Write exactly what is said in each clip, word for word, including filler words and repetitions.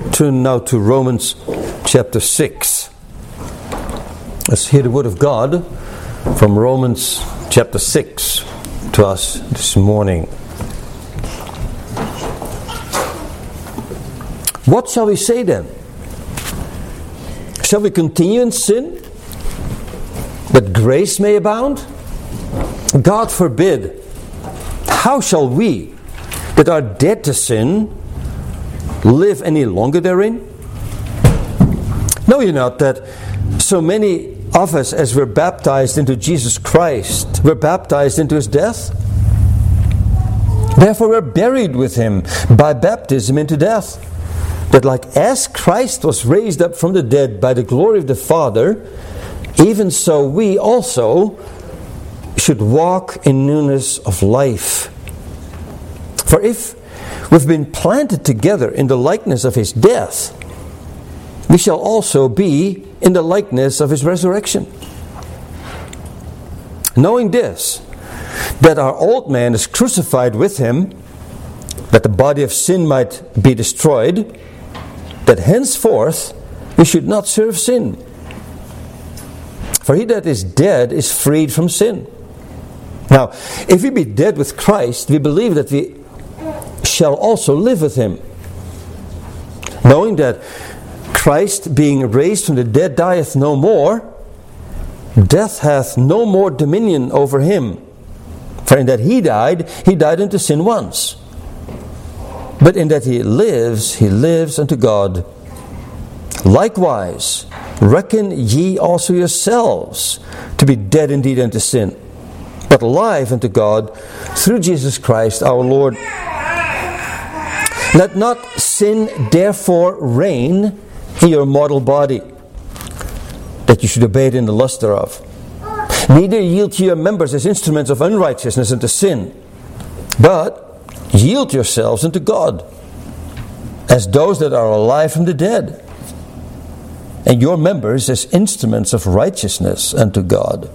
turn now to Romans chapter six. Let's hear the word of God from Romans chapter six to us this morning. What shall we say then? Shall we continue in sin, that grace may abound? God forbid. How shall we, that are dead to sin, live any longer therein? Know ye not that so many of us as were baptized into Jesus Christ were baptized into his death? Therefore we're buried with him by baptism into death, that like as Christ was raised up from the dead by the glory of the Father, even so we also should walk in newness of life. For if we've been planted together in the likeness of his death, we shall also be in the likeness of his resurrection. Knowing this, that our old man is crucified with him, that the body of sin might be destroyed, that henceforth we should not serve sin. For he that is dead is freed from sin. Now, if we be dead with Christ, we believe that we shall also live with him, knowing that Christ, being raised from the dead, dieth no more, death hath no more dominion over him. For in that he died, he died unto sin once. But in that he lives, he lives unto God. Likewise, reckon ye also yourselves to be dead indeed unto sin, but alive unto God through Jesus Christ our Lord. Let not sin therefore reign in your mortal body, that you should obey it in the lust thereof. Neither yield ye your members as instruments of unrighteousness unto sin, but yield yourselves unto God, as those that are alive from the dead, and your members as instruments of righteousness unto God.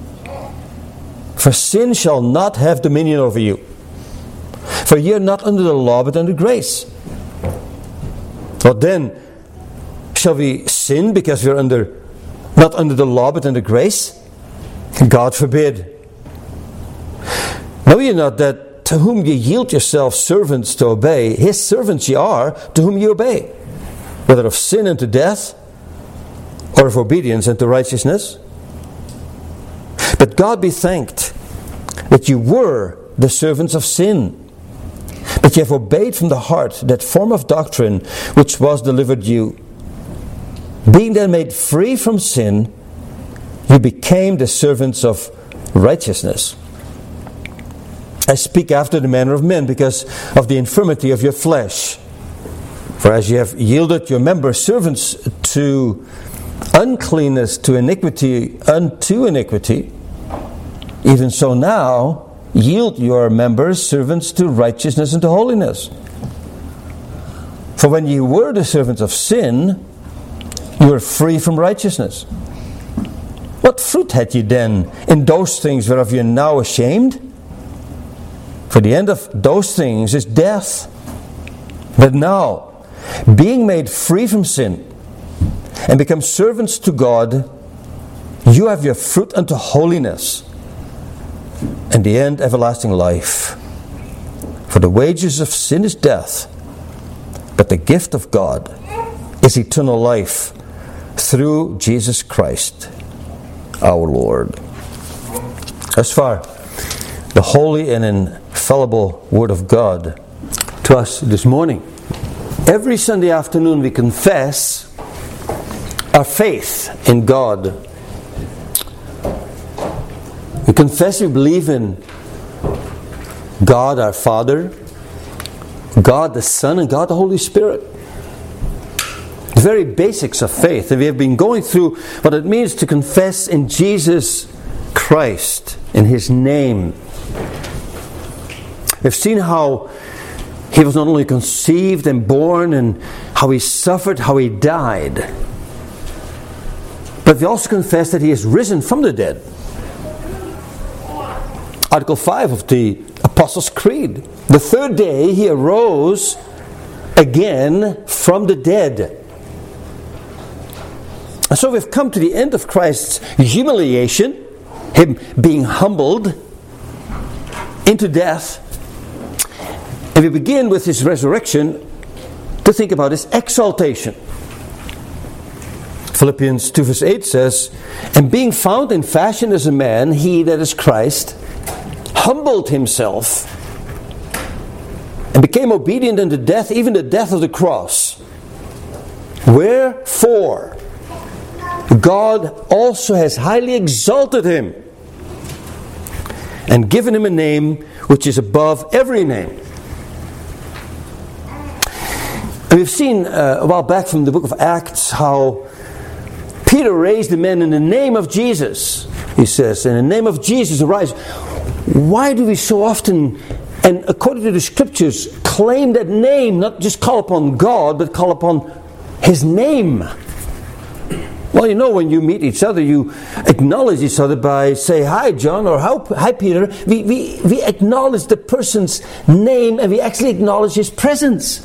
For sin shall not have dominion over you, for ye are not under the law, but under grace. What then? Shall we sin because we are under, not under the law, but under grace? God forbid. Know ye not that to whom ye yield yourselves servants to obey, his servants ye are, to whom ye obey, whether of sin unto death, or of obedience unto righteousness? But God be thanked that you were the servants of sin, but ye have obeyed from the heart that form of doctrine which was delivered you. Being then made free from sin, you became the servants of righteousness. I speak after the manner of men, because of the infirmity of your flesh. For as ye have yielded your members servants to uncleanness, to iniquity, unto iniquity, even so now yield your members servants to righteousness and to holiness. For when ye were the servants of sin, you were free from righteousness. What fruit had ye then in those things whereof ye are now ashamed? For the end of those things is death. But now, being made free from sin, and become servants to God, you have your fruit unto holiness, and the end everlasting life. For the wages of sin is death, but the gift of God is eternal life through Jesus Christ our Lord. As far the holy and infallible Word of God to us this morning. Every Sunday afternoon we confess our faith in God. We confess we believe in God our Father, God the Son, and God the Holy Spirit. The very basics of faith. And we have been going through what it means to confess in Jesus Christ, in His name. We've seen how He was not only conceived and born, and how He suffered, how He died, but we also confess that He is risen from the dead. Article five of the Apostles' Creed. The third day He arose again from the dead. And so we've come to the end of Christ's humiliation, Him being humbled into death. And we begin with His resurrection to think about His exaltation. Philippians two verse eight says, "And being found in fashion as a man, He, that is Christ, humbled Himself and became obedient unto death, even the death of the cross. Wherefore God also has highly exalted Him and given Him a name which is above every name." And we've seen uh, a while back from the book of Acts how Peter raised the men in the name of Jesus. He says, "In the name of Jesus arise." Why do we so often, and according to the scriptures, claim that name, not just call upon God, but call upon His name? Well, you know, when you meet each other, you acknowledge each other by say, "Hi, John," or "Hi, Peter." We, we, we acknowledge the person's name, and we actually acknowledge his presence.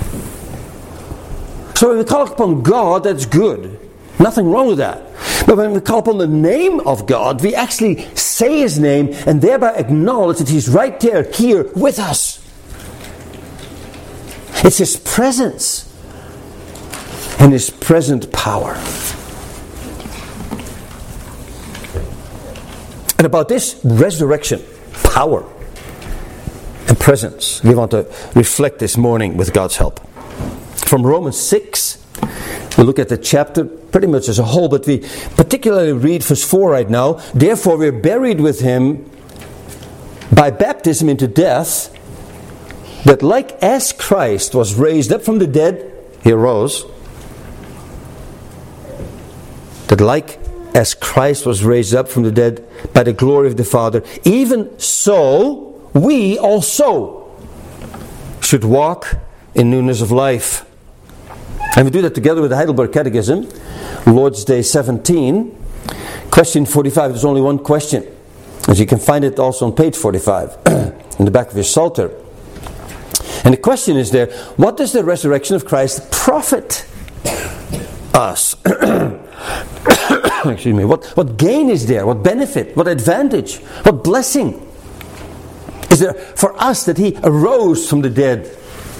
So when we call upon God, that's good. Nothing wrong with that. But when we call upon the name of God, we actually say His name and thereby acknowledge that He's right there, here, with us. It's His presence and His present power. And about this resurrection, power, and presence, we want to reflect this morning with God's help. From Romans six, we look at the chapter pretty much as a whole, but we particularly read verse four right now. "Therefore we are buried with Him by baptism into death, that like as Christ was raised up from the dead," He arose, "that like as Christ was raised up from the dead by the glory of the Father, even so we also should walk in newness of life." And we do that together with the Heidelberg Catechism, Lord's Day seventeen, question forty-five. There's only one question, as you can find it also on page forty-five, in the back of your Psalter. And the question is there, what does the resurrection of Christ profit us? Excuse me. What, what gain is there? What benefit? What advantage? What blessing is there for us that He arose from the dead?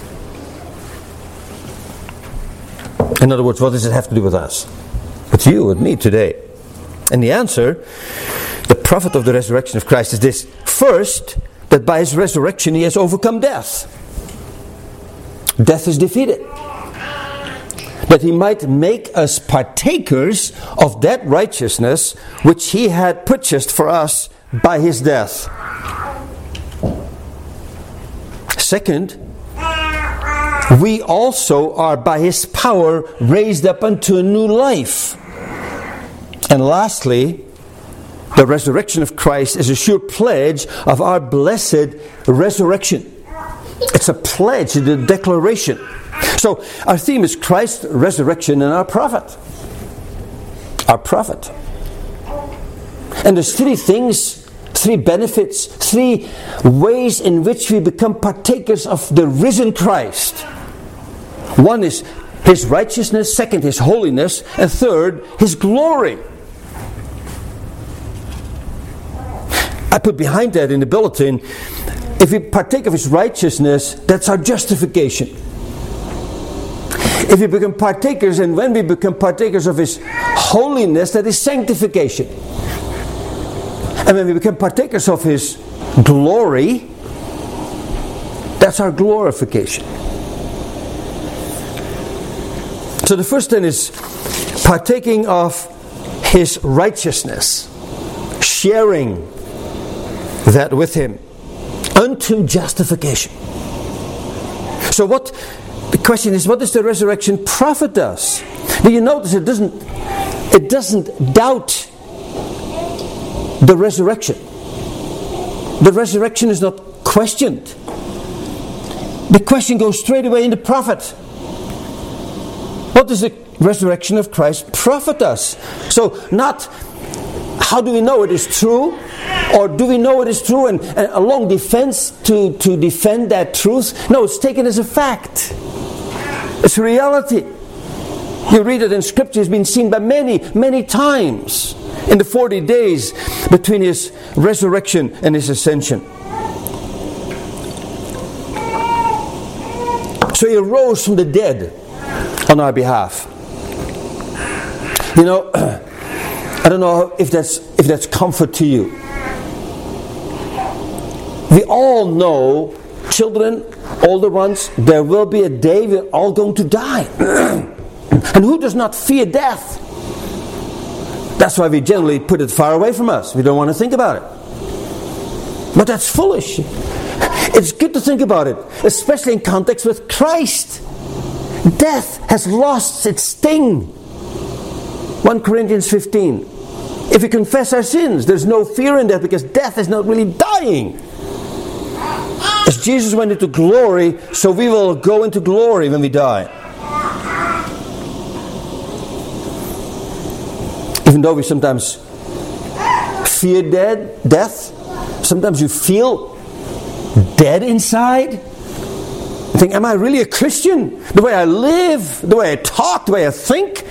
In other words, what does it have to do with us? With you, with me today? And the answer, the profit of the resurrection of Christ is this. First, that by His resurrection He has overcome death. Death is defeated. That He might make us partakers of that righteousness which He had purchased for us by His death. Second, we also are by His power raised up unto a new life. And lastly, the resurrection of Christ is a sure pledge of our blessed resurrection. It's a pledge, it's a declaration. So our theme is Christ's resurrection and our profit. Our profit. And there's three things, three benefits, three ways in which we become partakers of the risen Christ. One is His righteousness, second His holiness, and third His glory. I put behind that in the bulletin, if we partake of His righteousness, that's our justification. If we become partakers, and when we become partakers of His holiness, that is sanctification. And when we become partakers of His glory, that's our glorification. So the first thing is partaking of His righteousness, sharing that with Him unto justification. So what the question is, what does the resurrection profit us? Do you notice it doesn't it doesn't doubt the resurrection. The resurrection is not questioned. The question goes straight away in the profit. What does the resurrection of Christ profit us? So not how do we know it is true, or do we know it is true and, and a long defense to, to defend that truth? No, it's taken as a fact. It's reality. You read it in Scripture. It's been seen by many, many times in the forty days between His resurrection and His ascension. So He arose from the dead on our behalf. You know, I don't know if that's if that's comfort to you. We all know, children, older ones, there will be a day we're all going to die. And who does not fear death? That's why we generally put it far away from us. We don't want to think about it. But that's foolish. It's good to think about it, especially in context with Christ. Death has lost its sting. First Corinthians fifteen. If we confess our sins, there's no fear in that, because death is not really dying. As Jesus went into glory, so we will go into glory when we die. Even though we sometimes fear dead, death, sometimes you feel dead inside. You think, am I really a Christian? The way I live, the way I talk, the way I think.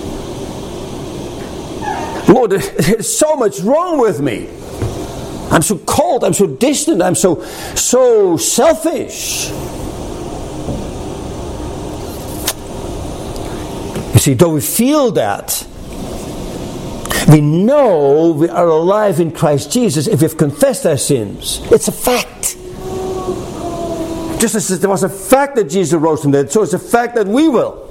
Lord, there's so much wrong with me. I'm so cold, I'm so distant, I'm so so selfish. You see, though we feel that, we know we are alive in Christ Jesus if we've confessed our sins. It's a fact. Just as there was a fact that Jesus rose from the dead, so it's a fact that we will.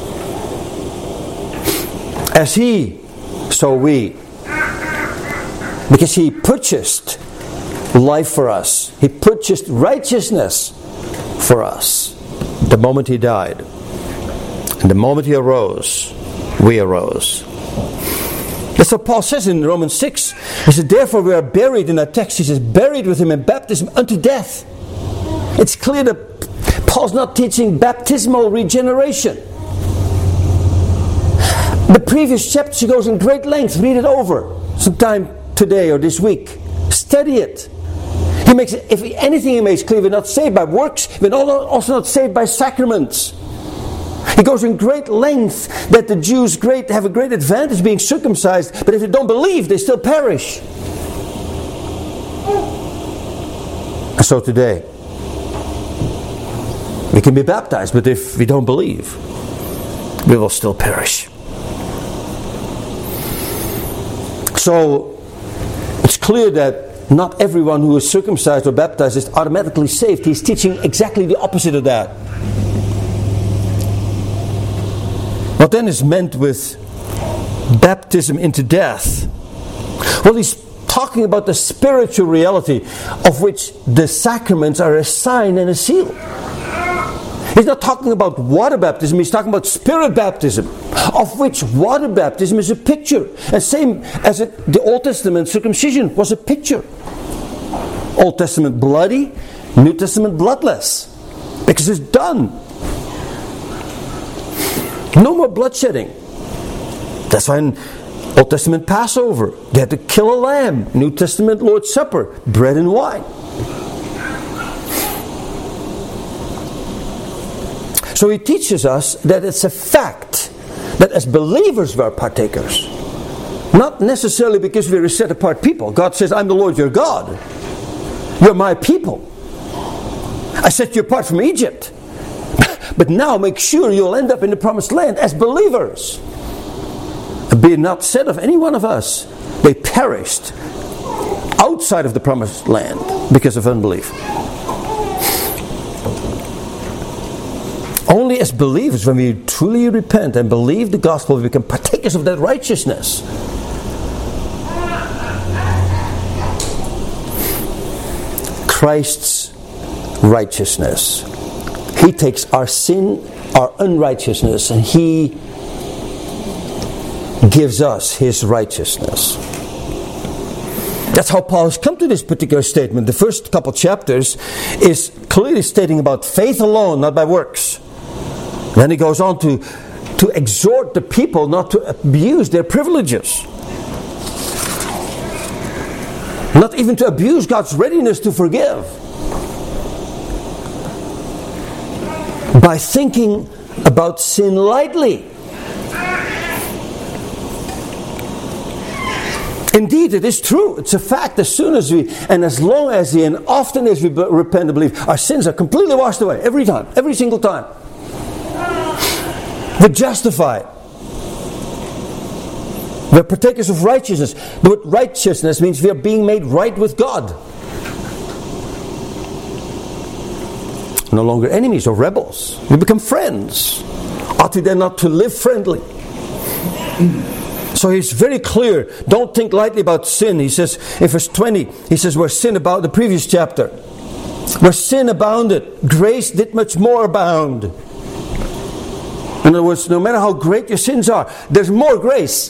As He, so we. Because He purchased life for us. He purchased righteousness for us the moment He died. And the moment He arose, we arose. That's what Paul says in Romans six. He said, therefore we are buried, in that text he says, buried with Him in baptism unto death. It's clear that Paul's not teaching baptismal regeneration. The previous chapter, he goes in great length. Read it over sometime today or this week. Study it. He makes it, if anything he makes clear, we're not saved by works, we're also not saved by sacraments. He goes in great length that the Jews great have a great advantage being circumcised, but if they don't believe, they still perish. And so today, we can be baptized, but if we don't believe, we will still perish. So, it's clear that not everyone who is circumcised or baptized is automatically saved. He's teaching exactly the opposite of that. What then is meant with baptism into death? Well, he's talking about the spiritual reality of which the sacraments are a sign and a seal. He's not talking about water baptism, he's talking about spirit baptism, of which water baptism is a picture. And same as it, the Old Testament circumcision was a picture. Old Testament bloody, New Testament bloodless. Because it's done. No more bloodshedding. That's why in Old Testament Passover, they had to kill a lamb. New Testament Lord's Supper, bread and wine. So he teaches us that it's a fact that as believers we are partakers. Not necessarily because we're a set apart people. God says, I'm the Lord your God. You're my people. I set you apart from Egypt. But now make sure you'll end up in the promised land as believers. Be it not said of any one of us, they perished outside of the promised land because of unbelief. Only as believers, when we truly repent and believe the gospel, we become partakers of that righteousness. Christ's righteousness. He takes our sin, our unrighteousness, and He gives us His righteousness. That's how Paul has come to this particular statement. The first couple chapters is clearly stating about faith alone, not by works. Then he goes on to, to exhort the people not to abuse their privileges. Not even to abuse God's readiness to forgive. By thinking about sin lightly. Indeed, it is true. It's a fact. As soon as we, and as long as we, and often as we repent and believe, our sins are completely washed away. Every time. Every single time. We're justified. We're partakers of righteousness. The word righteousness means we are being made right with God. No longer enemies or rebels. We become friends. Ought we then not to live friendly? So he's very clear. Don't think lightly about sin. He says in verse twenty, he says, where sin abounded, the previous chapter, where sin abounded, grace did much more abound. In other words, no matter how great your sins are, there's more grace.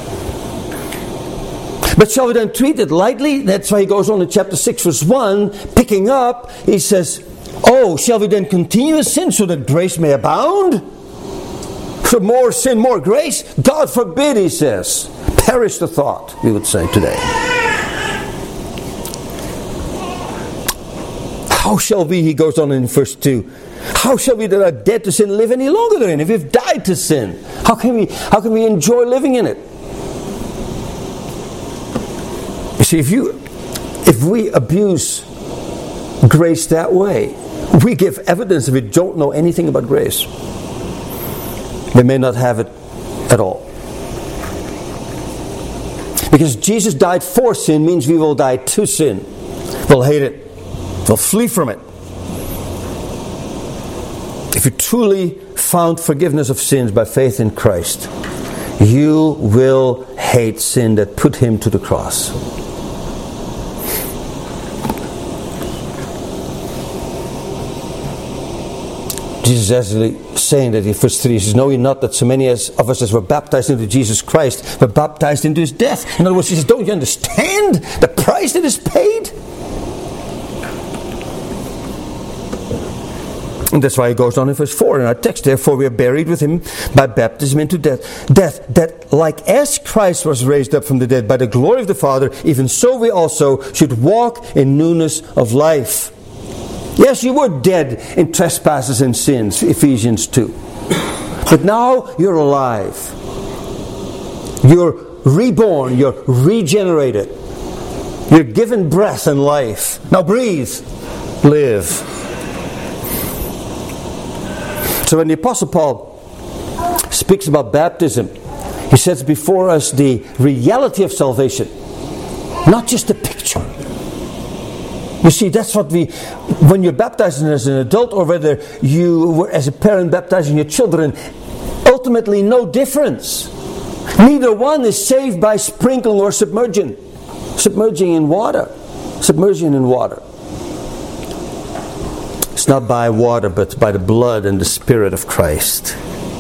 But shall we then treat it lightly? That's why he goes on in chapter six verse one, picking up, he says, oh, shall we then continue in sin so that grace may abound? So more sin, more grace? God forbid, he says. Perish the thought, we would say today. How shall we, he goes on in verse two, how shall we that are dead to sin live any longer therein? If we've died to sin, how can we, how can we enjoy living in it? You see, if you, if we abuse grace that way, we give evidence if we don't know anything about grace. We may not have it at all. Because Jesus died for sin means we will die to sin. We'll hate it. We'll flee from it. If you truly found forgiveness of sins by faith in Christ, you will hate sin that put Him to the cross. Jesus is actually saying that in verse three, he says, know ye not that so many as of us as were baptized into Jesus Christ were baptized into His death? In other words, he says, don't you understand the price that is paid? And that's why he goes on in verse four in our text, therefore we are buried with Him by baptism into death, death, that like as Christ was raised up from the dead by the glory of the Father, even so we also should walk in newness of life. Yes, you were dead in trespasses and sins, Ephesians two. But now you're alive. You're reborn. You're regenerated. You're given breath and life. Now breathe. Live. So when the Apostle Paul speaks about baptism, he sets before us the reality of salvation. Not just a picture. You see, that's what we, when you're baptized as an adult or whether you were as a parent baptizing your children, ultimately no difference. Neither one is saved by sprinkling or submerging. Submerging in water. Submerging in water. It's not by water, but by the blood and the Spirit of Christ.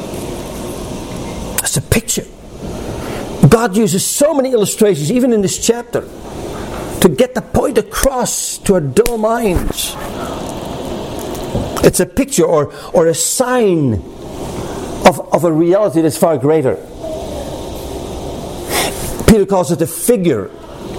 It's a picture. God uses so many illustrations, even in this chapter, to get the point across to our dull minds. It's a picture or, or a sign of, of a reality that's far greater. Peter calls it a figure.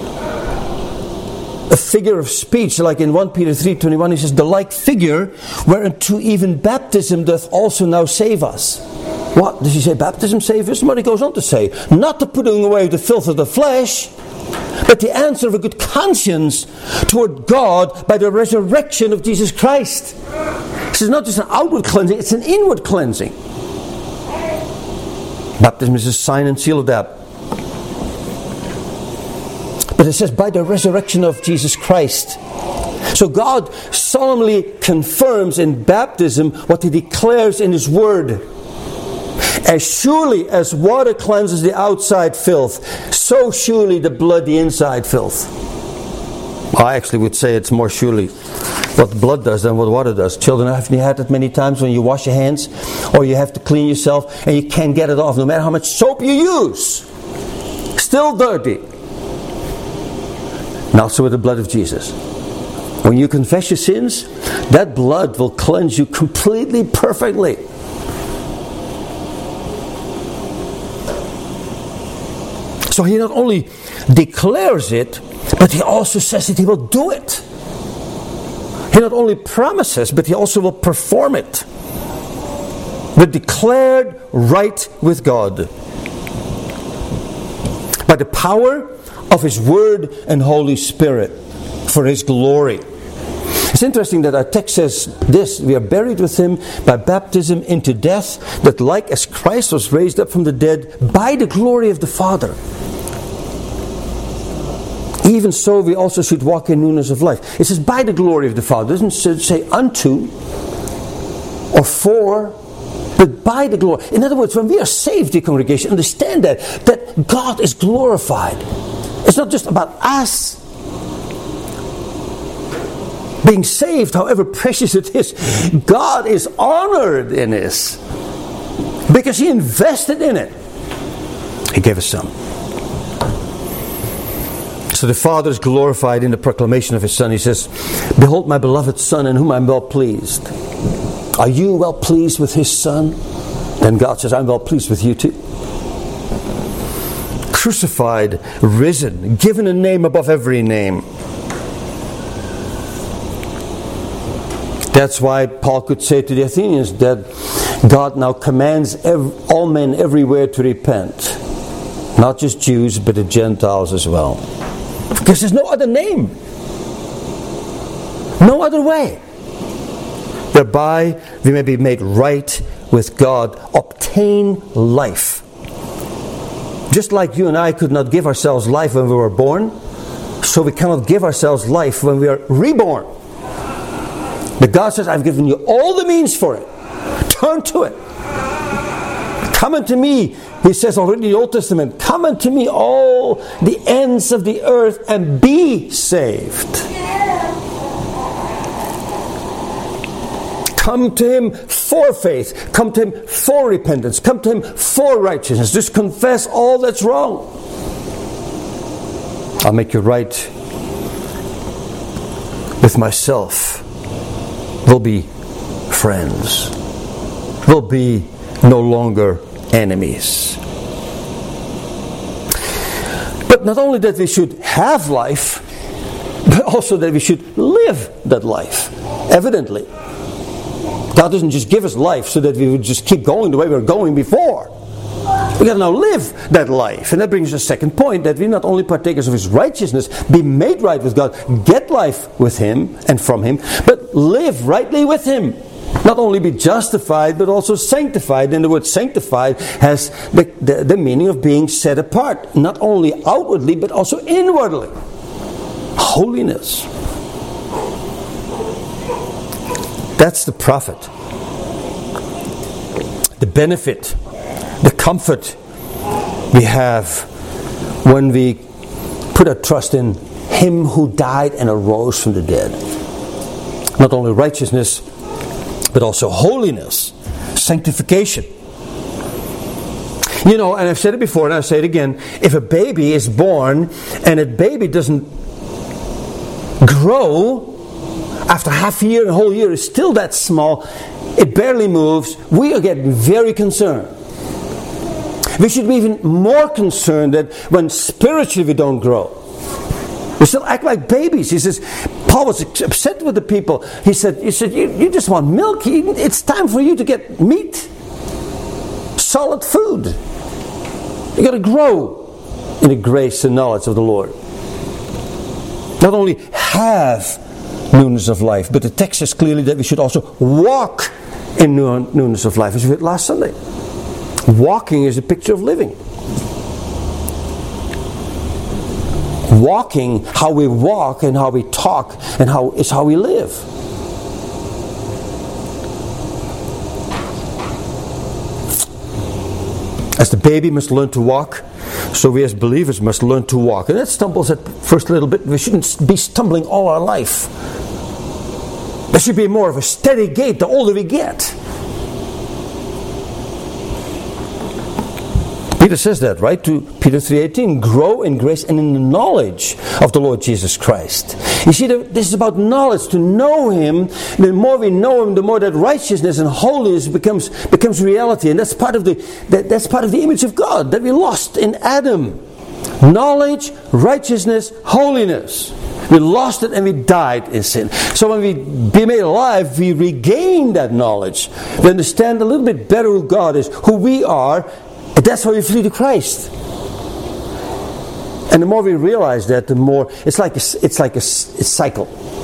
A figure of speech, like in First Peter three twenty-one, he says, the like figure whereunto even baptism doth also now save us. What? Does he say baptism saves us? What he goes on to say, not the putting away the filth of the flesh, but the answer of a good conscience toward God by the resurrection of Jesus Christ. This is not just an outward cleansing, it's an inward cleansing. Baptism is a sign and seal of that. But it says by the resurrection of Jesus Christ. So God solemnly confirms in baptism what He declares in His Word. As surely as water cleanses the outside filth, so surely the blood the inside filth. I actually would say it's more surely what blood does than what water does. Children, haven't you had it many times when you wash your hands or you have to clean yourself and you can't get it off no matter how much soap you use? Still dirty. Not so with the blood of Jesus. When you confess your sins, that blood will cleanse you completely, perfectly. So He not only declares it, but He also says that He will do it. He not only promises, but He also will perform it. We're declared right with God by the power of His Word and Holy Spirit for His glory. It's interesting that our text says this: we are buried with Him by baptism into death, that like as Christ was raised up from the dead by the glory of the Father, even so we also should walk in newness of life. It says by the glory of the Father. It doesn't say unto or for, but by the glory. In other words, when we are saved, the congregation, understand that, that God is glorified. It's not just about us being saved, however precious it is. God is honored in this because He invested in it. He gave us some. So the Father is glorified in the proclamation of His Son. He says, behold my beloved Son in whom I am well pleased. Are you well pleased with His Son? Then God says, I'm well pleased with you too. Crucified, risen, given a name above every name. That's why Paul could say to the Athenians that God now commands every, all men everywhere to repent. Not just Jews, but the Gentiles as well. Because there's no other name. No other way. Thereby we may be made right with God, obtain life. Just like you and I could not give ourselves life when we were born, so we cannot give ourselves life when we are reborn. But God says, I've given you all the means for it. Turn to it. Come unto me, He says already in the Old Testament, come unto me all the ends of the earth and be saved. Come to Him for faith. Come to Him for repentance. Come to Him for righteousness. Just confess all that's wrong. I'll make you right with myself. We'll be friends. We'll be no longer enemies. But not only that we should have life, but also that we should live that life. Evidently. God doesn't just give us life so that we would just keep going the way we were going before. We got to now live that life. And that brings us to the second point, that we not only partakers of His righteousness, be made right with God, get life with Him and from Him, but live rightly with Him. Not only be justified, but also sanctified. And the word sanctified has the, the, the meaning of being set apart. Not only outwardly, but also inwardly. Holiness. That's the profit. The benefit. The comfort we have when we put our trust in Him who died and arose from the dead. Not only righteousness, but also holiness, sanctification. You know, and I've said it before and I'll say it again, if a baby is born and a baby doesn't grow, after half a year and a whole year is still that small, it barely moves, we are getting very concerned. We should be even more concerned that when spiritually we don't grow. We still act like babies. He says, Paul was upset with the people. He said, he said you, you just want milk. It's time for you to get meat. Solid food. You got to grow in the grace and knowledge of the Lord. Not only have newness of life, but the text says clearly that we should also walk in newness of life, as we did last Sunday. Walking is a picture of living. Walking, how we walk and how we talk and how is how we live. As the baby must learn to walk, so we as believers must learn to walk. And that stumbles at first a little bit. We shouldn't be stumbling all our life. There should be more of a steady gait the older we get. Peter says that, right? To Peter three eighteen, grow in grace and in the knowledge of the Lord Jesus Christ. You see, this is about knowledge, to know Him. The more we know Him, the more that righteousness and holiness becomes becomes reality. And that's part of the that, that's part of the image of God that we lost in Adam. Knowledge, righteousness, holiness. We lost it and we died in sin. So when we be made alive, we regain that knowledge. We understand a little bit better who God is, who we are, and that's why we flee to Christ. And the more we realize that, the more it's like a, it's like a, a cycle.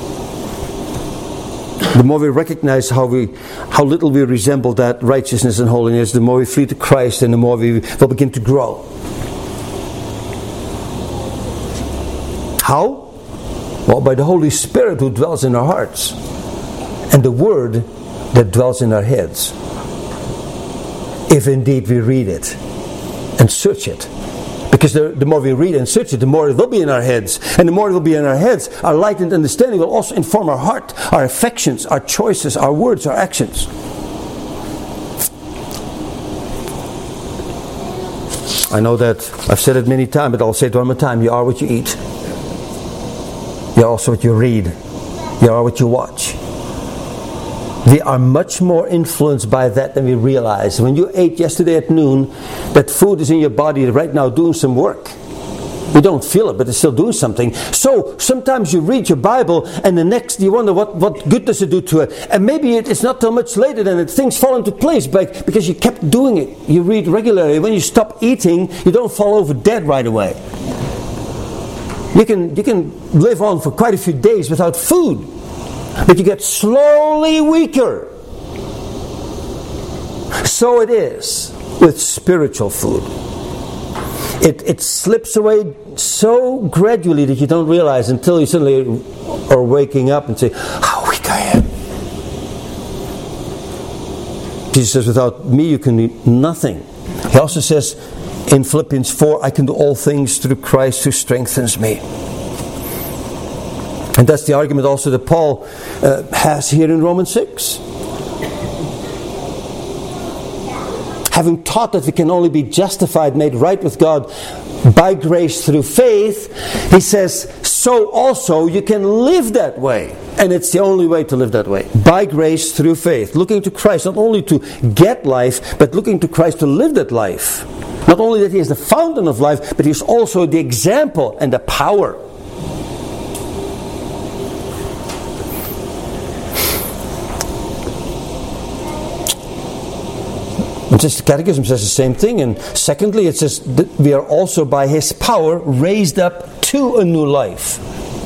The more we recognize how we, how little we resemble that righteousness and holiness, the more we flee to Christ, and the more we will begin to grow. How? Well, by the Holy Spirit who dwells in our hearts, and the Word that dwells in our heads. If indeed we read it and search it. Because the, the more we read and search it, the more it will be in our heads. And the more it will be in our heads, our light and understanding will also inform our heart, our affections, our choices, our words, our actions. I know that I've said it many times, but I'll say it one more time. You are what you eat. You are also what you read. You are what you watch. We are much more influenced by that than we realize. When you ate yesterday at noon, that food is in your body right now doing some work. You don't feel it, but it's still doing something. So sometimes you read your Bible, and the next you wonder what, what good does it do to it. And maybe it, it's not so much later than it, things fall into place but because you kept doing it. You read regularly. When you stop eating, you don't fall over dead right away. You can you can live on for quite a few days without food, but you get slowly weaker. So it is with spiritual food. It it slips away so gradually that you don't realize until you suddenly are waking up and say, "How weak I am." Jesus says, "Without me you can do nothing." He also says in Philippians four, I can do all things through Christ who strengthens me. And that's the argument also that Paul uh, has here in Romans six. Having taught that we can only be justified, made right with God by grace through faith, he says, so also you can live that way. And it's the only way to live that way. By grace through faith. Looking to Christ, not only to get life, but looking to Christ to live that life. Not only that He is the fountain of life, but He is also the example and the power. And just the Catechism says the same thing. And secondly, it says that we are also by His power raised up to a new life.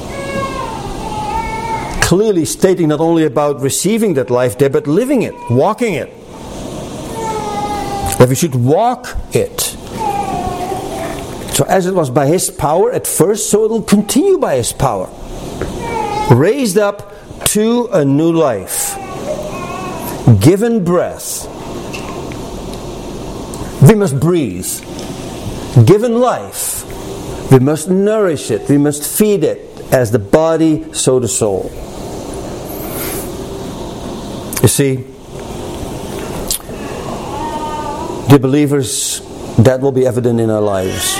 Clearly stating not only about receiving that life there, but living it, walking it. That we should walk it. So as it was by His power at first, so it will continue by His power. Raised up to a new life. Given breath. We must breathe. Given life. We must nourish it. We must feed it. As the body, so the soul. You see, dear believers, that will be evident in our lives.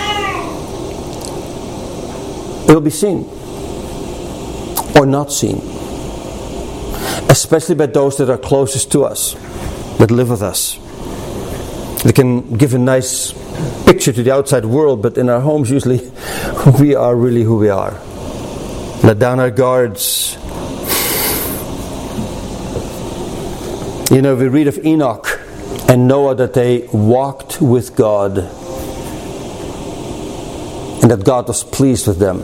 It will be seen or not seen, especially by those that are closest to us, that live with us. They can give a nice picture to the outside world, but in our homes usually we are really who we are. Let down our guards. You know, we read of Enoch and Noah that they walked with God and that God was pleased with them.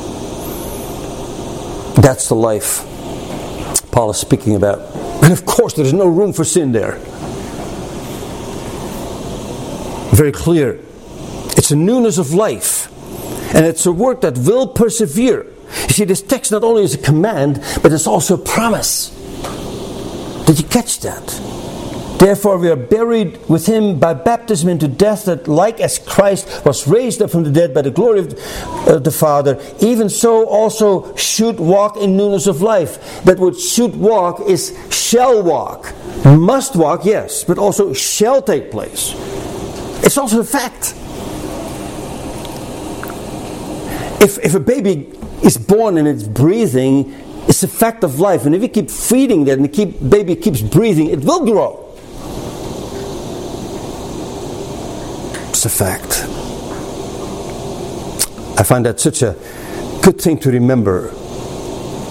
That's the life Paul is speaking about. And of course there is no room for sin there. Very clear. It's a newness of life. And it's a work that will persevere. You see, this text not only is a command, but it's also a promise. Did you catch that? Therefore we are buried with Him by baptism into death, that like as Christ was raised up from the dead by the glory of the Father, even so also should walk in newness of life. That word should walk is shall walk. Must walk, yes, but also shall take place. It's also a fact. If, if a baby is born and it's breathing, it's a fact of life. And if you keep feeding that and the keep, baby keeps breathing, it will grow. It's a fact. I find that such a good thing to remember.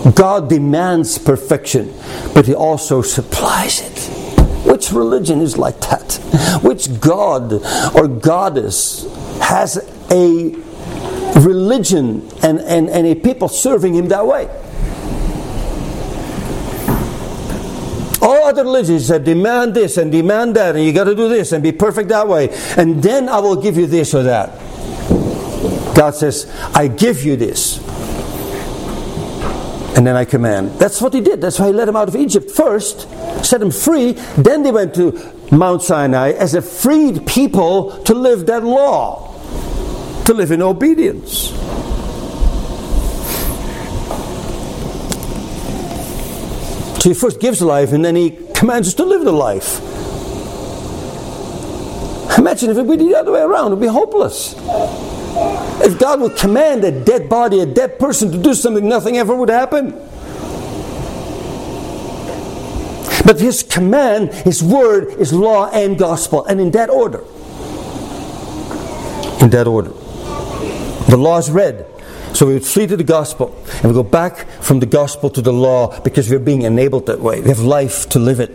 God demands perfection, but He also supplies it. Which religion is like that? Which God or goddess has a religion and, and, and a people serving Him that way? All other religions that demand this and demand that, and you got to do this and be perfect that way, and then I will give you this or that. God says, I give you this, and then I command. That's what He did. That's why He let them out of Egypt first, set them free. Then they went to Mount Sinai as a freed people to live that law, to live in obedience. So He first gives life, and then He commands us to live the life. Imagine if it would be the other way around. It would be hopeless. If God would command a dead body, a dead person to do something, nothing ever would happen. But His command, His word, is law and gospel, and in that order. In that order. The law is read. So we would flee to the gospel, and we go back from the gospel to the law because we're being enabled that way. We have life to live it.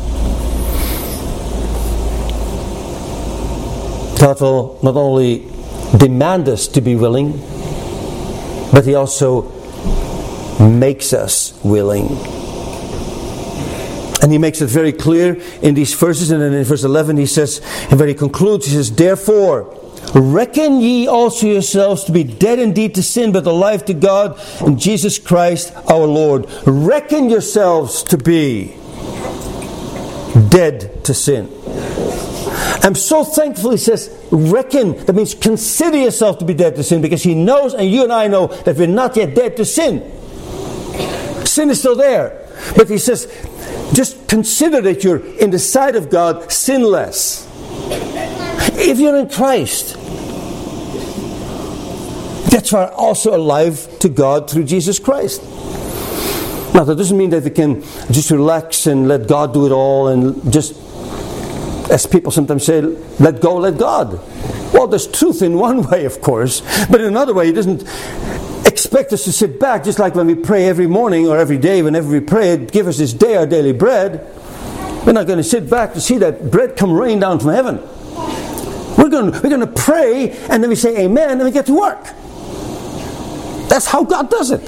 God will not only demand us to be willing, but He also makes us willing. And He makes it very clear in these verses, and then in verse eleven He says, and where He concludes, He says, therefore, reckon ye also yourselves to be dead indeed to sin, but alive to God in Jesus Christ our Lord. Reckon yourselves to be dead to sin. I'm so thankful He says, reckon. That means consider yourself to be dead to sin, because He knows, and you and I know, that we're not yet dead to sin. Sin is still there. But He says, just consider that you're in the sight of God sinless. If you're in Christ, that's why also alive to God through Jesus Christ. Now that doesn't mean that we can just relax and let God do it all and just, as people sometimes say, let go, let God. Well, there's truth in one way, of course, but in another way He doesn't expect us to sit back, just like when we pray every morning or every day, whenever we pray, give us this day our daily bread. We're not going to sit back to see that bread come rain down from heaven. We're going, to, we're going to pray, and then we say amen, and we get to work. That's how God does it.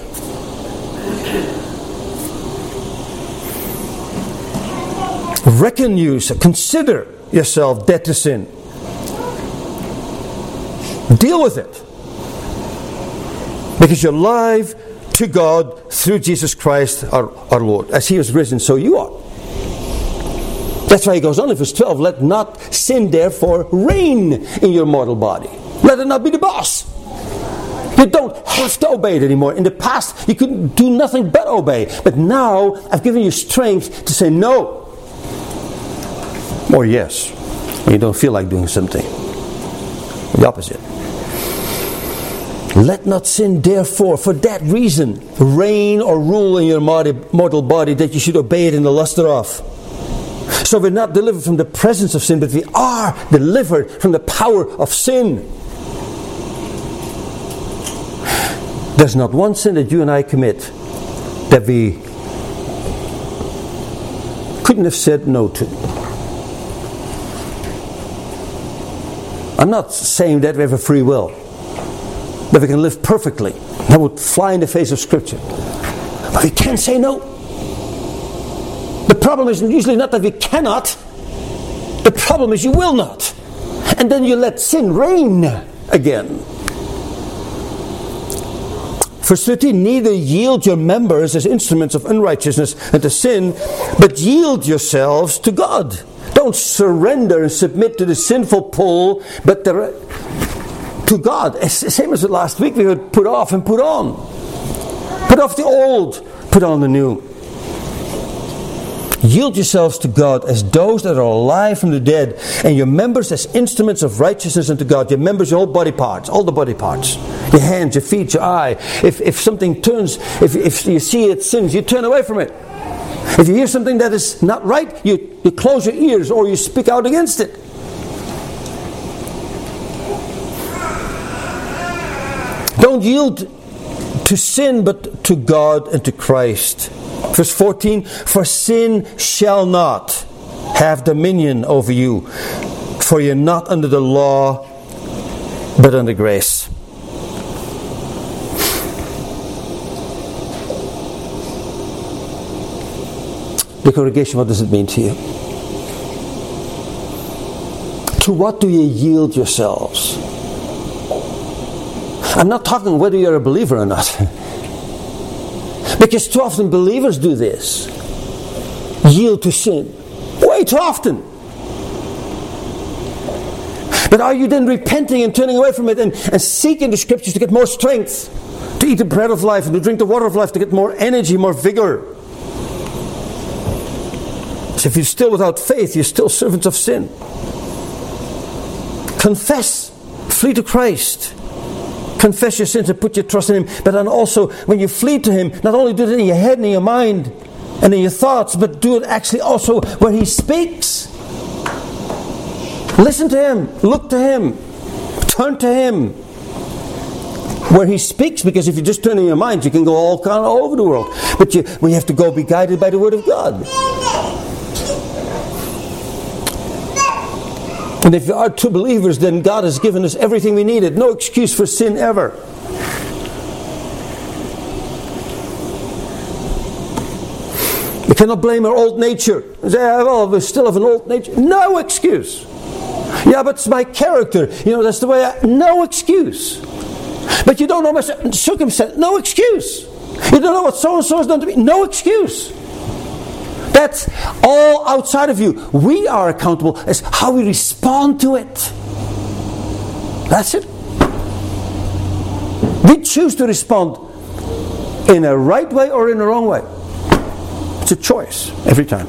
Reckon you, so consider yourself dead to sin. Deal with it. Because you're alive to God through Jesus Christ our, our Lord. As He was risen, so you are. That's why He goes on in verse twelve, let not sin therefore reign in your mortal body. Let it not be the boss. You don't have to obey it anymore. In the past, you couldn't do nothing but obey. But now, I've given you strength to say no. Or yes. When you don't feel like doing something. The opposite. Let not sin therefore, for that reason, reign or rule in your mortal body, that you should obey it in the lust thereof. So we're not delivered from the presence of sin, but we are delivered from the power of sin. There's not one sin that you and I commit that we couldn't have said no to. I'm not saying that we have a free will, that we can live perfectly. That would fly in the face of Scripture. But we can't say no. The problem is usually not that we cannot. The problem is you will not. And then you let sin reign again. Verse thirteen, neither yield your members as instruments of unrighteousness unto sin, but yield yourselves to God. Don't surrender and submit to the sinful pull, but the, to God. Same as last week, we would put off and put on. Put off the old, put on the new. Yield yourselves to God as those that are alive from the dead, and your members as instruments of righteousness unto God. Your members, your whole body parts, all the body parts. Your hands, your feet, your eye. If if something turns, if, if you see it sins, you turn away from it. If you hear something that is not right, you, you close your ears or you speak out against it. Don't yield to sin, but to God and to Christ. Verse fourteen, for sin shall not have dominion over you, for you're not under the law, but under grace. The congregation, what does it mean to you? To what do you yield yourselves? I'm not talking whether you're a believer or not. Because too often believers do this. Yield to sin. Way too often. But are you then repenting and turning away from it and, and seeking the Scriptures to get more strength? To eat the bread of life and to drink the water of life to get more energy, more vigor? So if you're still without faith, you're still servants of sin. Confess. Flee to Christ. Confess your sins and put your trust in Him. But then also, when you flee to Him, not only do it in your head and in your mind and in your thoughts, but do it actually also when He speaks. Listen to Him. Look to Him. Turn to Him. Where He speaks, because if you just turn in your mind, you can go all kind of all over the world. But you, we have to go be guided by the Word of God. And if we are true believers, then God has given us everything we needed. No excuse for sin ever. We cannot blame our old nature. Say, well, we still have an old nature. No excuse. Yeah, but it's my character. You know, that's the way I... No excuse. But you don't know my circumstance. No excuse. You don't know what so-and-so has done to me. No excuse. That's all outside of you. We are accountable as how we respond to it. That's it. We choose to respond in a right way or in a wrong way. It's a choice every time.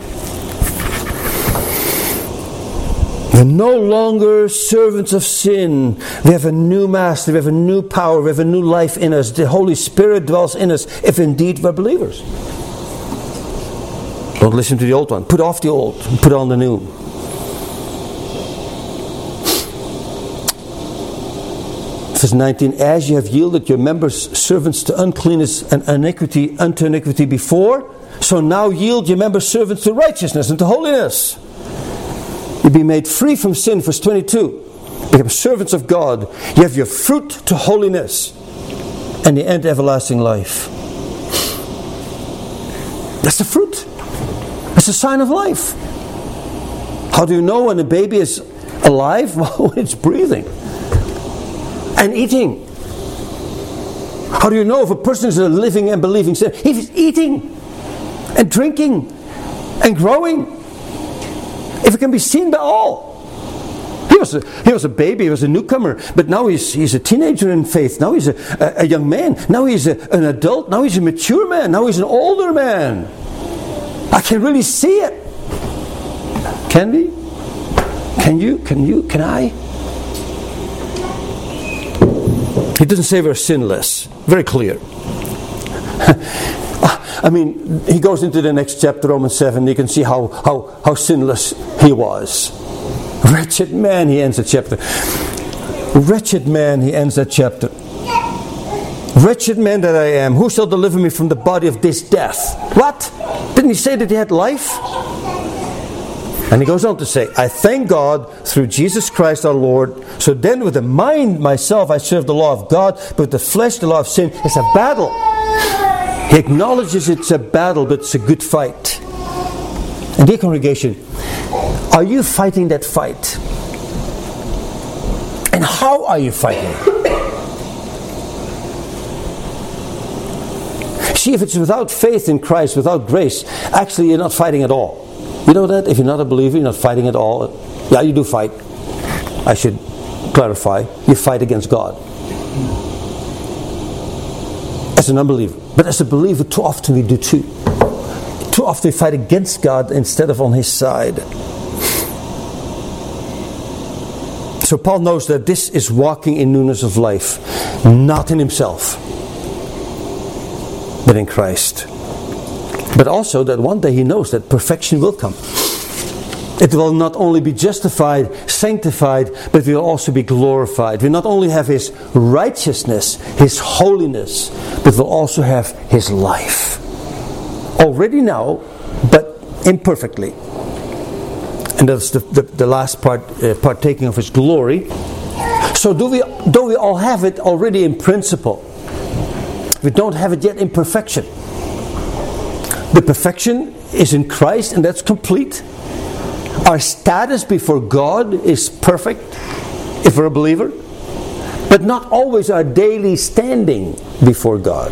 We're no longer servants of sin. We have a new master. We have a new power. We have a new life in us. The Holy Spirit dwells in us if indeed we're believers. Don't listen to the old one. Put off the old and put on the new. Verse nineteen, as you have yielded your members servants to uncleanness and iniquity unto iniquity before, so now yield your members servants to righteousness and to holiness. You be made free from sin. Verse twenty-two, become servants of God. You have your fruit to holiness and the end to everlasting life. That's the fruit. It's a sign of life. How do you know when a baby is alive? Well, when it's breathing and eating. How do you know if a person is a living and believing sinner? If he's eating and drinking and growing. If it can be seen by all. He was a, he was a baby, he was a newcomer, but now he's he's a teenager in faith. Now he's a, a, a young man. Now he's a, an adult. Now he's a mature man. Now he's an older man. I can really see it. Can we? Can you? Can you? Can I? He doesn't say we're sinless. Very clear. I mean, he goes into the next chapter, Romans seven. You can see how, how, how sinless he was. Wretched man, he ends the chapter. Wretched man, he ends that chapter. Wretched man that I am, who shall deliver me from the body of this death? What? Didn't he say that he had life? And he goes on to say, I thank God through Jesus Christ our Lord. So then with the mind myself I serve the law of God, but with the flesh the law of sin. It's a battle. He acknowledges it's a battle, but it's a good fight. And dear congregation, are you fighting that fight? And how are you fighting? See, if it's without faith in Christ, without grace, actually you're not fighting at all. You know that? If you're not a believer, you're not fighting at all. Yeah, you do fight. I should clarify. You fight against God. As an unbeliever. But as a believer, too often we do too. Too often we fight against God instead of on His side. So Paul knows that this is walking in newness of life. Not in himself, but in Christ. But also that one day he knows that perfection will come. It will not only be justified, sanctified, but will also be glorified. We not only have His righteousness, His holiness, but will also have His life. Already now, but imperfectly. And that's the, the, the last part, uh, partaking of His glory. So do we, don't we all have it already in principle? We don't have it yet in perfection. The perfection is in Christ, and that's complete. Our status before God is perfect if we're a believer, but not always our daily standing before God.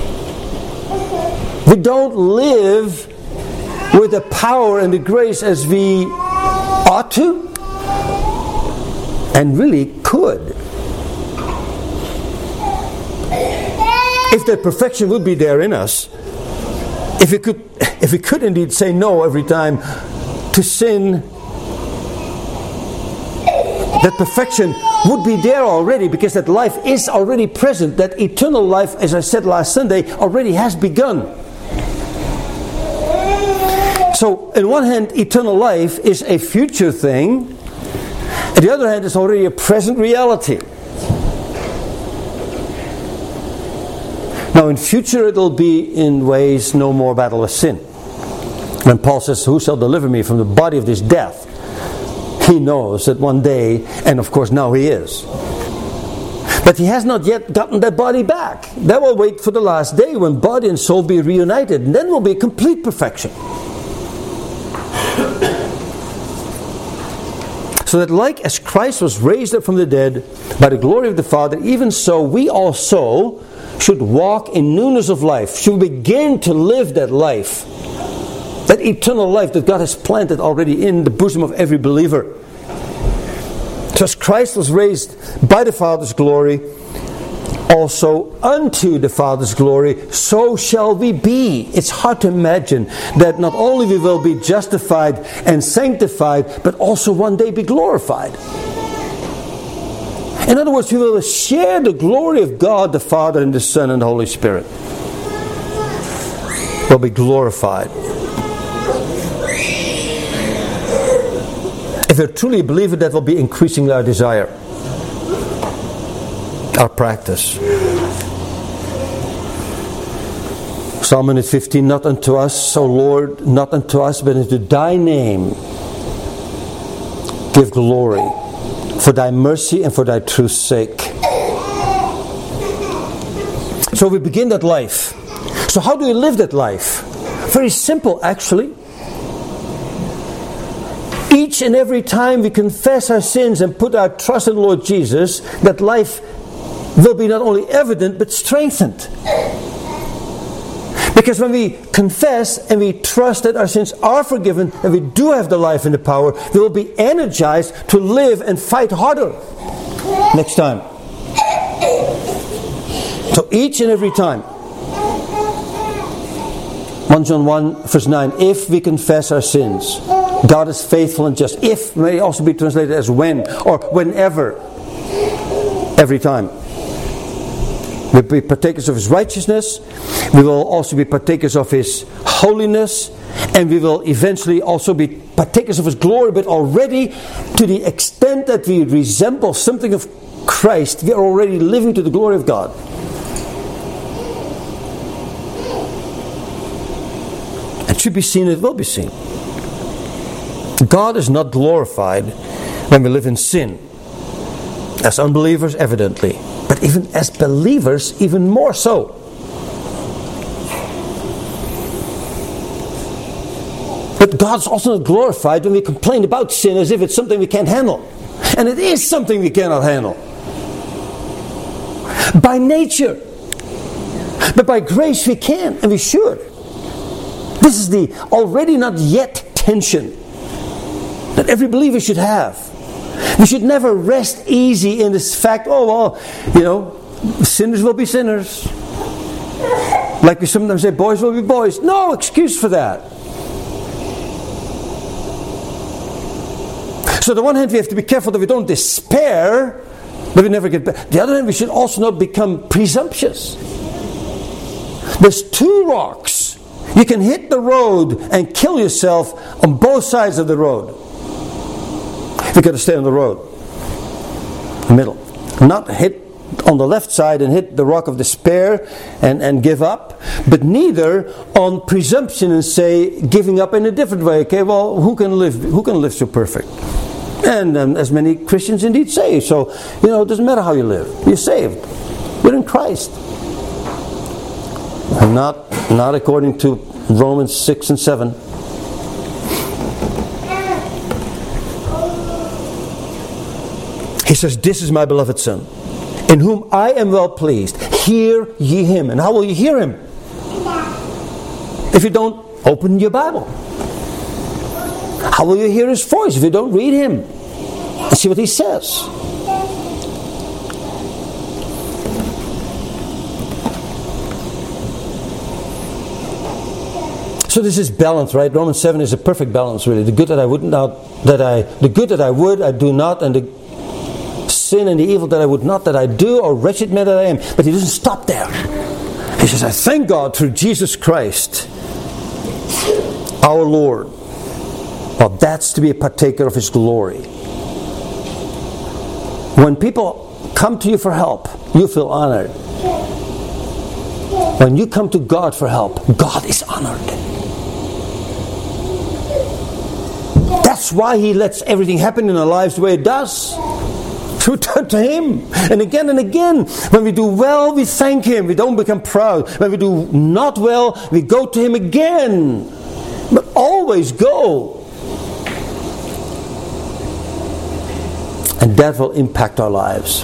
We don't live with the power and the grace as we ought to and really could. If that perfection would be there in us, if we could, if we could indeed say no every time to sin, that perfection would be there already, because that life is already present. That eternal life, as I said last Sunday, already has begun. So, on one hand, eternal life is a future thing. On the other hand, it's already a present reality. Now, in future, it'll be in ways no more battle with sin. When Paul says, "Who shall deliver me from the body of this death?" He knows that one day, and of course now he is. But he has not yet gotten that body back. That will wait for the last day when body and soul be reunited. And then will be complete perfection. So that like as Christ was raised up from the dead by the glory of the Father, even so we also should walk in newness of life. Should begin to live that life. That eternal life that God has planted already in the bosom of every believer. Just Christ was raised by the Father's glory, also unto the Father's glory, so shall we be. It's hard to imagine that not only we will be justified and sanctified, but also one day be glorified. In other words, we will share the glory of God, the Father, and the Son, and the Holy Spirit. We'll be glorified. If we're truly a believer, that will be increasing our desire, our practice. Psalm one fifteen, not unto us, O Lord, not unto us, but unto Thy name give glory, for Thy mercy and for Thy truth's sake. So we begin that life. So how do we live that life? Very simple, actually. Each and every time we confess our sins and put our trust in the Lord Jesus, that life will be not only evident but strengthened. Because when we confess and we trust that our sins are forgiven and we do have the life and the power, we will be energized to live and fight harder next time. So each and every time. First John one verse nine, if we confess our sins, God is faithful and just. If may also be translated as when or whenever. Every time. We'll be partakers of His righteousness. We will also be partakers of His holiness. And we will eventually also be partakers of His glory. But already to the extent that we resemble something of Christ, we are already living to the glory of God. It should be seen, it will be seen. God is not glorified when we live in sin. As unbelievers, evidently. But even as believers, even more so. But God's also not glorified when we complain about sin as if it's something we can't handle. And it is something we cannot handle. By nature. But by grace we can, and we should. This is the already not yet tension that every believer should have. We should never rest easy in this fact, oh well, you know, sinners will be sinners. Like we sometimes say, boys will be boys. No excuse for that. So on the one hand we have to be careful that we don't despair, but we never get back. The other hand, we should also not become presumptuous. There's two rocks. You can hit the road and kill yourself on both sides of the road. We've got to stay on the road. The middle. Not hit on the left side and hit the rock of despair and, and give up, but neither on presumption and say giving up in a different way. Okay, well, who can live who can live so perfect? And um, as many Christians indeed say. So, you know, it doesn't matter how you live. You're saved. You're in Christ. And not, not according to Romans six and seven. He says, this is my beloved Son, in whom I am well pleased. Hear ye him. And how will you hear him? If you don't open your Bible. How will you hear his voice if you don't read him and see what he says? So this is balance, right? Romans seven is a perfect balance, really. The good that I would not, that I, the good that I would, I do not, and the sin and the evil that I would not, that I do, or wretched man that I am. But he doesn't stop there. He says, I thank God through Jesus Christ, our Lord. Well, that's to be a partaker of his glory. When people come to you for help, you feel honored. When you come to God for help, God is honored. That's why he lets everything happen in our lives the way it does. To turn to him. And again and again, when we do well, we thank him. We don't become proud. When we do not well, we go to him again. But always go. And that will impact our lives.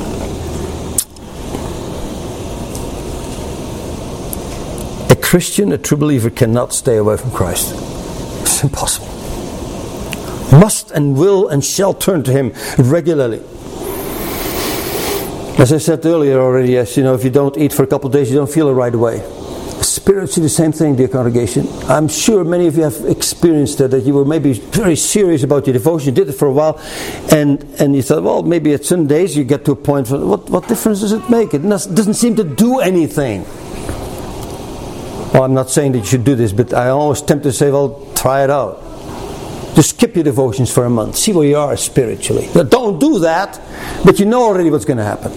A Christian, a true believer, cannot stay away from Christ. It's impossible. Must and will and shall turn to him regularly. As I said earlier already, yes, you know, if you don't eat for a couple of days, you don't feel it right away. Spiritually, the same thing, dear congregation. I'm sure many of you have experienced that, that you were maybe very serious about your devotion. You did it for a while, and, and you thought, well, maybe at some days you get to a point where, what, what difference does it make? It doesn't seem to do anything. Well, I'm not saying that you should do this, but I always tempt to say, well, try it out. Just skip your devotions for a month. See where you are spiritually. Now, don't do that, but you know already what's going to happen.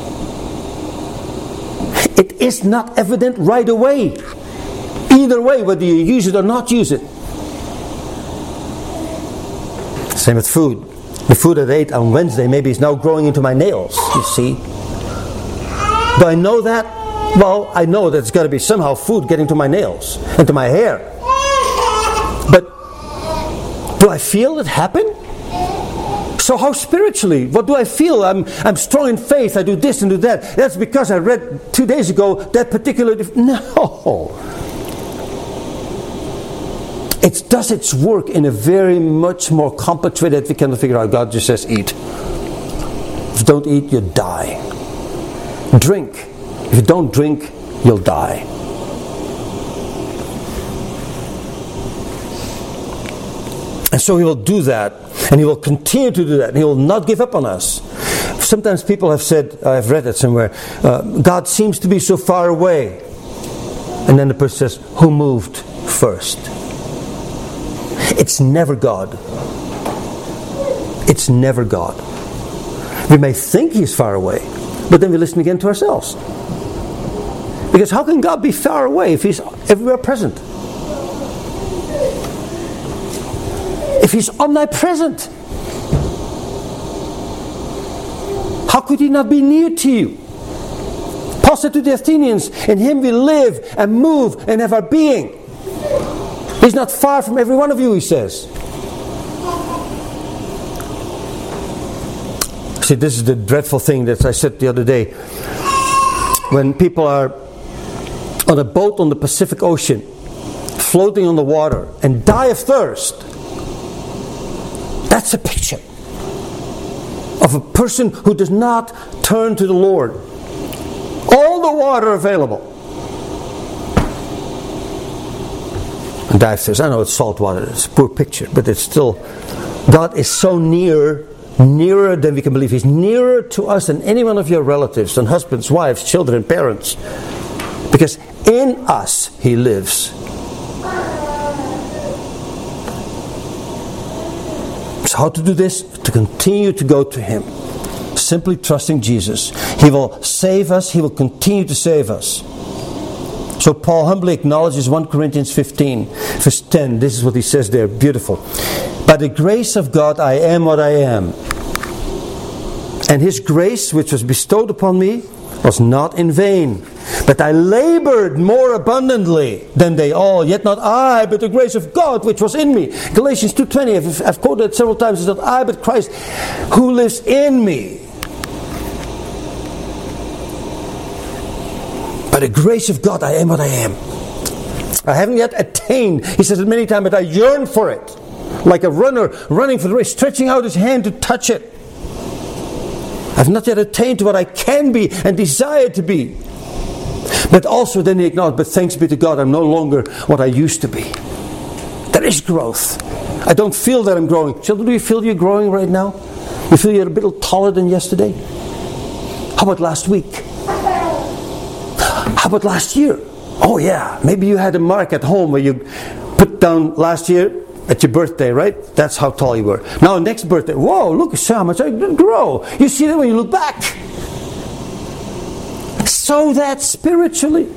It is not evident right away. Either way, whether you use it or not use it. Same with food. The food I ate on Wednesday maybe is now growing into my nails, you see. Do I know that? Well, I know that it's got to be somehow food getting to my nails and to my hair. But do I feel it happen? So how spiritually? What do I feel? I'm I'm strong in faith. I do this and do that. That's because I read two days ago that particular... Dif- no. It does its work in a very much more complex way that we cannot figure out. God just says eat. If you don't eat, you die. Drink. If you don't drink, you'll die. And so he will do that, and he will continue to do that, and he will not give up on us. Sometimes people have said, I've read it somewhere, uh, God seems to be so far away. And then the person says, who moved first? It's never God. It's never God. We may think he's far away, but then we listen again to ourselves. Because how can God be far away if he's everywhere present? If he's omnipresent, how could he not be near to you? Paul said to the Athenians, in him we live and move and have our being. He's not far from every one of you, he says. See, this is the dreadful thing that I said the other day. When people are on a boat on the Pacific Ocean, floating on the water, and die of thirst, that's a picture of a person who does not turn to the Lord. All the water available. And die of thirst. I know it's salt water, it's a poor picture, but it's still, God is so near, nearer than we can believe. He's nearer to us than any one of your relatives, than husbands, wives, children, parents. Because in us He lives. So how to do this? To continue to go to Him. Simply trusting Jesus. He will save us. He will continue to save us. So Paul humbly acknowledges First Corinthians fifteen, verse ten. This is what he says there. Beautiful. By the grace of God I am what I am. And His grace which was bestowed upon me was not in vain. But I labored more abundantly than they all. Yet not I, but the grace of God which was in me. Galatians two twenty, I've, I've quoted it several times. It's not I, but Christ who lives in me. By the grace of God I am what I am. I haven't yet attained. He says it many times, but I yearn for it. Like a runner running for the race, stretching out his hand to touch it. I've not yet attained to what I can be and desire to be. But also then he acknowledged, but thanks be to God, I'm no longer what I used to be. There is growth. I don't feel that I'm growing. Children, do you feel you're growing right now? You feel you're a bit taller than yesterday? How about last week? How about last year? Oh yeah, maybe you had a mark at home where you put down last year at your birthday, right? That's how tall you were. Now next birthday, whoa, look at how much I did grow. You see that when you look back. So that spiritually,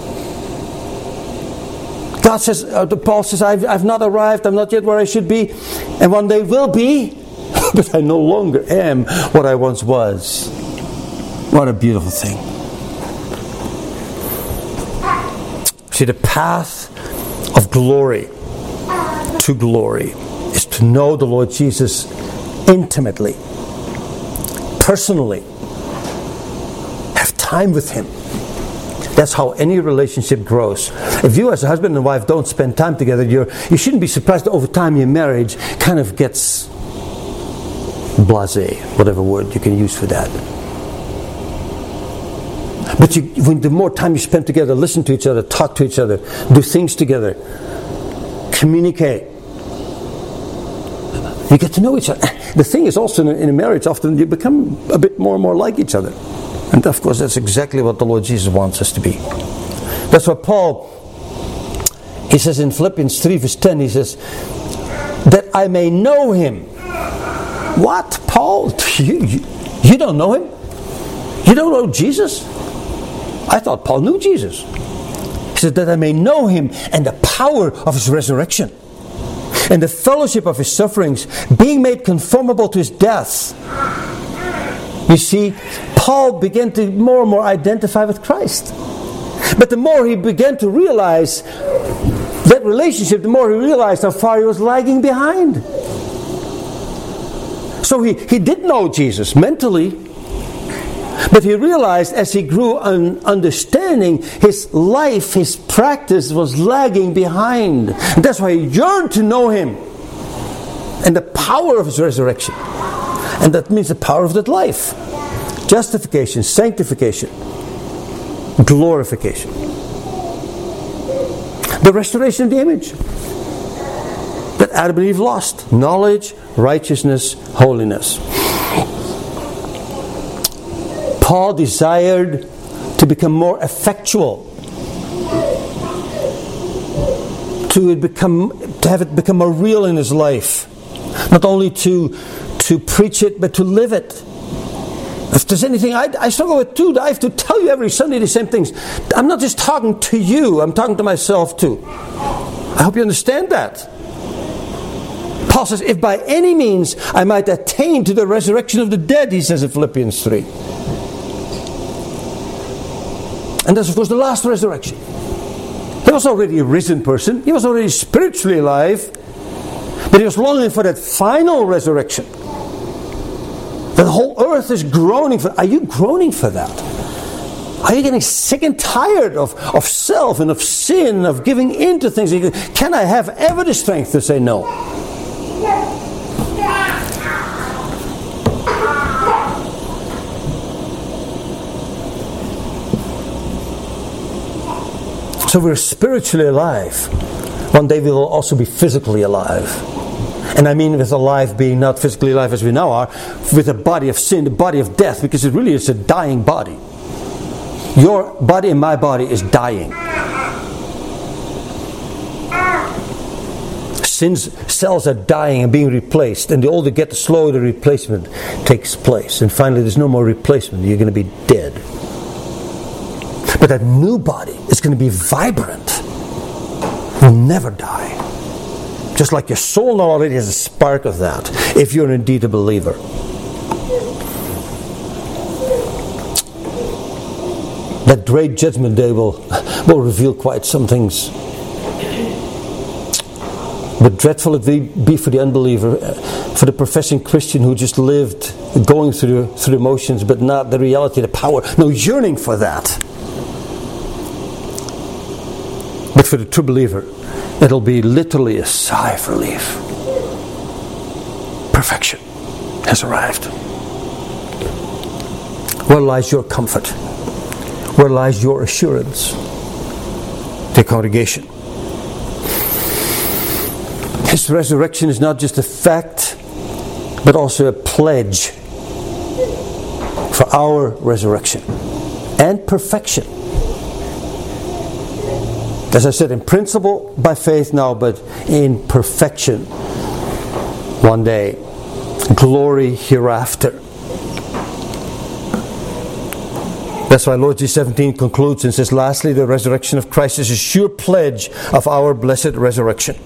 God says, uh, Paul says, I've, I've not arrived, I'm not yet where I should be, and one day will be, but I no longer am what I once was. What a beautiful thing. See, the path of glory to glory is to know the Lord Jesus intimately, personally, have time with Him. That's how any relationship grows. If you as a husband and wife don't spend time together, you're, you shouldn't be surprised that over time your marriage kind of gets blasé, whatever word you can use for that. But you, when the more time you spend together, listen to each other, talk to each other, do things together, communicate, you get to know each other. The thing is also in a, in a marriage, often you become a bit more and more like each other. And of course that's exactly what the Lord Jesus wants us to be. That's what Paul, he says in Philippians three verse ten, he says, that I may know Him. What? Paul? You, you, you don't know Him? You don't know Jesus? I thought Paul knew Jesus. He said that I may know Him and the power of His resurrection and the fellowship of His sufferings, being made conformable to His death. You see, Paul began to more and more identify with Christ. But the more he began to realize that relationship, the more he realized how far he was lagging behind. So he, he did know Jesus mentally, but he realized as he grew in understanding, his life, his practice was lagging behind. And that's why he yearned to know Him and the power of His resurrection. And that means the power of that life. Justification, sanctification, glorification. The restoration of the image that Adam and Eve lost. Knowledge, righteousness, holiness. Paul desired to become more effectual. To it become to have it become more real in his life. Not only to to preach it, but to live it. If there's anything I, I struggle with too, I have to tell you every Sunday the same things. I'm not just talking to you, I'm talking to myself too. I hope you understand that. Paul says, if by any means I might attain to the resurrection of the dead, he says in Philippians three. And that's of course the last resurrection. He was already a risen person, he was already spiritually alive, but he was longing for that final resurrection. The whole earth is groaning for. Are you groaning for that? Are you getting sick and tired of, of self and of sin, of giving in to things? Can I have ever the strength to say no? So we're spiritually alive. One day we will also be physically alive. And I mean with alive being not physically alive as we now are, with a body of sin, the body of death, because it really is a dying body. Your body and my body is dying. sin's cells are dying and being replaced. And the older you get, the slower the replacement takes place. And finally, there's no more replacement. You're going to be dead. But that new body is going to be vibrant. Will never die. Just like your soul now already has a spark of that, if you're indeed a believer. That great judgment day will, will reveal quite some things. But dreadful it will be for the unbeliever, for the professing Christian who just lived going through, through the motions, but not the reality, the power, no yearning for that. But for the true believer, it'll be literally a sigh of relief. Perfection has arrived. Where lies your comfort? Where lies your assurance? The congregation. His resurrection is not just a fact, but also a pledge for our resurrection and perfection. As I said, in principle, by faith now, but in perfection one day. Glory hereafter. That's why Lord G seventeen concludes and says, lastly, the resurrection of Christ is a sure pledge of our blessed resurrection.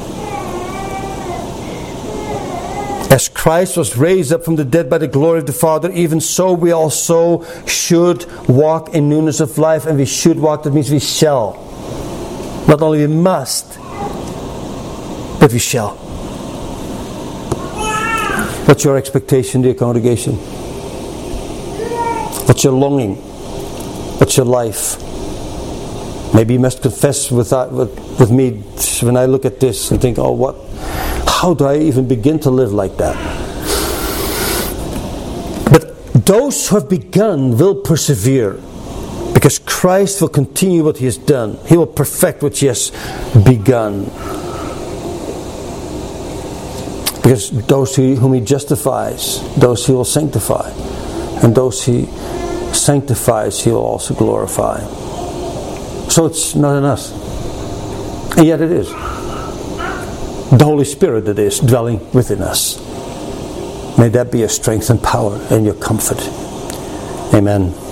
As Christ was raised up from the dead by the glory of the Father, even so we also should walk in newness of life. And we should walk, that means we shall. Not only we must, but we shall. What's your expectation, dear congregation? What's your longing? What's your life? Maybe you must confess with, with, with me when I look at this and think, oh, what? How do I even begin to live like that? But those who have begun will persevere. Because Christ will continue what He has done. He will perfect what He has begun. Because those whom He justifies, those He will sanctify. And those He sanctifies, He will also glorify. So it's not in us. And yet it is. The Holy Spirit that is dwelling within us. May that be your strength and power and your comfort. Amen.